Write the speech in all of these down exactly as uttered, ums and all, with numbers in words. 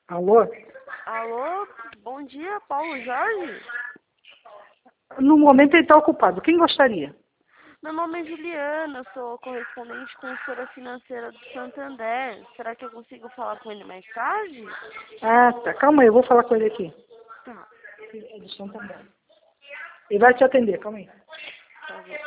Alô? Alô, bom dia, Paulo Jorge? No momento ele está ocupado. Quem gostaria? Meu nome é Juliana, eu sou correspondente consultora financeira do Santander. Será que eu consigo falar com ele mais tarde? Ah, tá. Calma aí, eu vou falar com ele aqui. Tá, É do Santander. Ele vai te atender, calma aí. tá bom.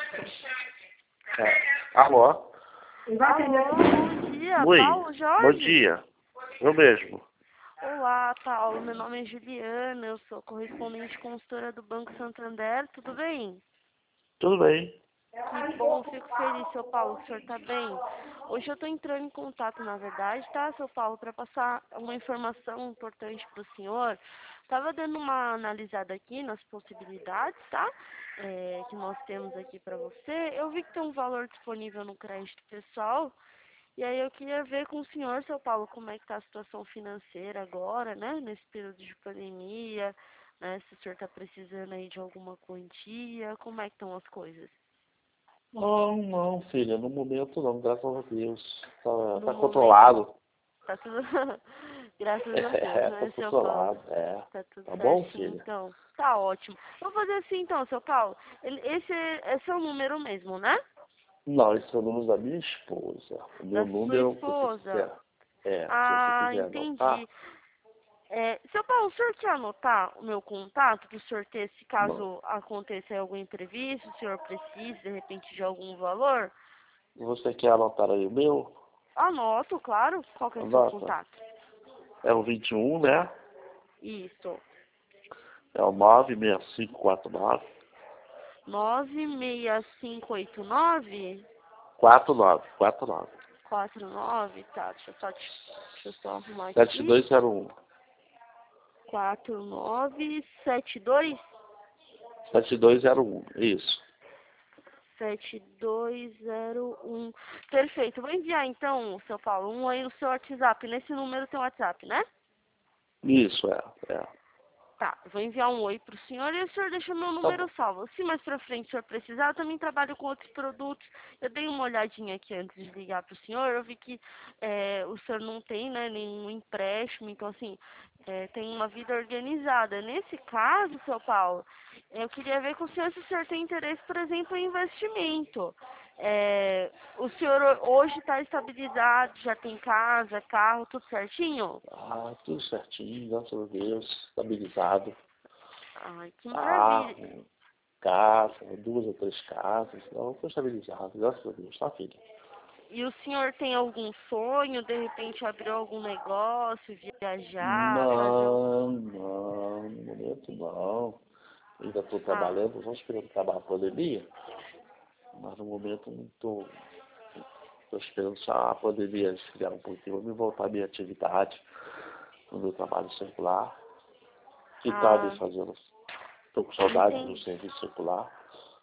É. Alô? Ele vai atender Alô, aqui. bom dia, Oi, Paulo Jorge? bom dia. Eu mesmo. Olá, Paulo, meu nome é Juliana, eu sou correspondente consultora do Banco Santander, tudo bem? Tudo bem? Que bom, fico feliz, seu Paulo, que o senhor está bem. Hoje eu estou entrando em contato, na verdade, tá, seu Paulo, para passar uma informação importante para o senhor. Estava dando uma analisada aqui nas possibilidades, tá? É, que nós temos aqui para você. Eu vi que tem um valor disponível no crédito pessoal. E aí eu queria ver com o senhor, seu Paulo, como é que está a situação financeira agora, né? Nesse período de pandemia, né? Se o senhor está precisando aí de alguma quantia, como é que estão as coisas? Não, não, filha, no momento não, graças a Deus. Tá, No tá momento, controlado. tá tudo... Graças a Deus, É, tá né, seu Paulo? controlado, é. Tá tudo Tá bom, certinho, filha? então. Tá ótimo. Vou fazer assim, então, seu Paulo. Ele- Esse, é- esse é o número mesmo, né? Não, esse é o número da minha esposa. O meu Da sua número, se você esposa. quiser. É, se você Ah, quiser anotar, entendi. É, seu Paulo, o senhor quer anotar o meu contato para o senhor ter, se não. caso aconteça algum imprevisto, o senhor precise, de repente, de algum valor? Você quer anotar aí o meu? Anoto, claro. Qual que é o seu Anota. contato? É o vinte e um, né? Isso. É o nove seis cinco quatro nove. nove seis cinco oito nove quatro nove, quatro nove. quatro nove, tá, deixa eu só, deixa eu só arrumar sete aqui. dois zero um. quatro nove sete dois sete dois zero um, isso. sete dois zero um. Perfeito. Vou enviar então, seu Paulo, um aí no seu WhatsApp. Nesse número tem WhatsApp, né? Isso, é, é. Tá, eu vou enviar um oi pro senhor e o senhor deixa meu Tá número bom. salvo. Se mais pra frente o senhor precisar, eu também trabalho com outros produtos. Eu dei uma olhadinha aqui antes de ligar pro senhor, eu vi que é, o senhor não tem, né, nenhum empréstimo, então assim, é, tem uma vida organizada. Nesse caso, seu Paulo, eu queria ver com o senhor se o senhor tem interesse, por exemplo, em investimento. É, o senhor hoje está estabilizado, já tem casa, carro, tudo certinho? Ah, tudo certinho, graças a Deus, estabilizado. Ai, que maravilha. Carro, casa, duas ou três casas, não, estou estabilizado, graças a Deus, tá, filha? E o senhor tem algum sonho, de repente abrir algum negócio, viajar, fazer um... Não, não, no momento não. Ainda estou Ah, trabalhando, estou esperando acabar a pandemia, mas no momento não estou. Estou esperando só a pandemia esfriar um pouquinho, eu me voltar à minha atividade no meu trabalho circular, que está me ah, fazendo. Estou com saudade do entendi, serviço circular,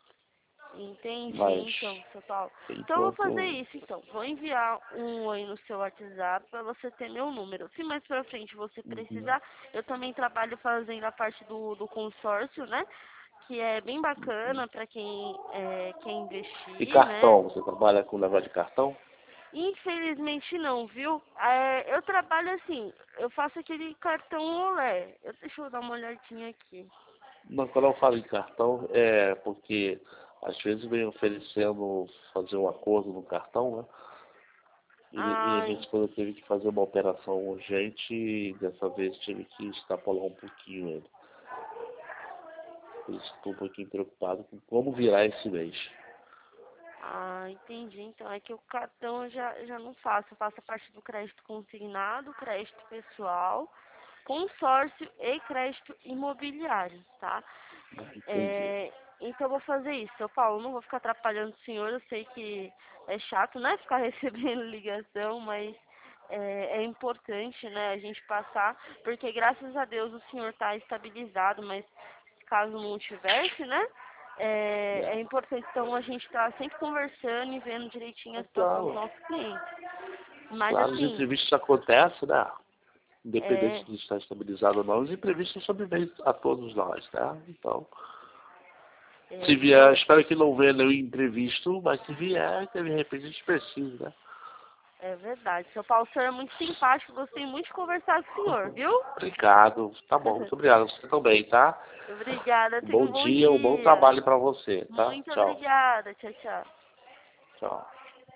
entendi mas então, seu Paulo. Então eu vou fazer enquanto. isso então. Vou enviar um oi no seu WhatsApp para você ter meu número. Se mais pra frente você Uhum. precisar, eu também trabalho fazendo a parte do, do consórcio, né? Que é bem bacana para quem é, quer E investir, né? cartão, você trabalha com negócio de cartão? Infelizmente não, viu? É, eu trabalho assim, eu faço aquele cartão olé. Eu, deixa eu dar uma olhadinha aqui. Não, quando eu falo em cartão, é porque às vezes vem oferecendo fazer um acordo no cartão, né? E, e a minha Ai, esposa teve que fazer uma operação urgente e dessa vez tive que extrapolar um pouquinho ele. Por isso estou um pouquinho preocupado com como virar esse mês. ah, entendi. Então é que o cartão eu já, já não faço. Eu faço a parte do crédito consignado, crédito pessoal, consórcio e crédito imobiliário, tá? Entendi. É, então eu vou fazer isso, seu Paulo. Não vou ficar atrapalhando o senhor. Eu sei que é chato, né? Ficar recebendo ligação, mas é, é importante, né? A gente passar, porque graças a Deus o senhor está estabilizado, mas caso não tivesse, né? É, É. é importante então a gente estar sempre conversando e vendo direitinho a É situação dos claro, nossos clientes. Mas claro, os assim, imprevistos acontecem, né? Independente é, de estar estabilizado ou não, os imprevistos sobrevêm a todos nós, né? Então, é, se e vier, eu espero que não venha nenhum imprevisto, mas se vier, que de repente a gente precisa, né? É verdade. Seu Paulo, o senhor é muito simpático. Gostei muito de conversar com o senhor, viu? Obrigado. Tá bom, muito obrigado. Você também, tá? Obrigada. Tenha Bom um bom dia, dia. um bom trabalho pra você, tá? Muito Tchau. obrigada. Tchau, tchau. Tchau.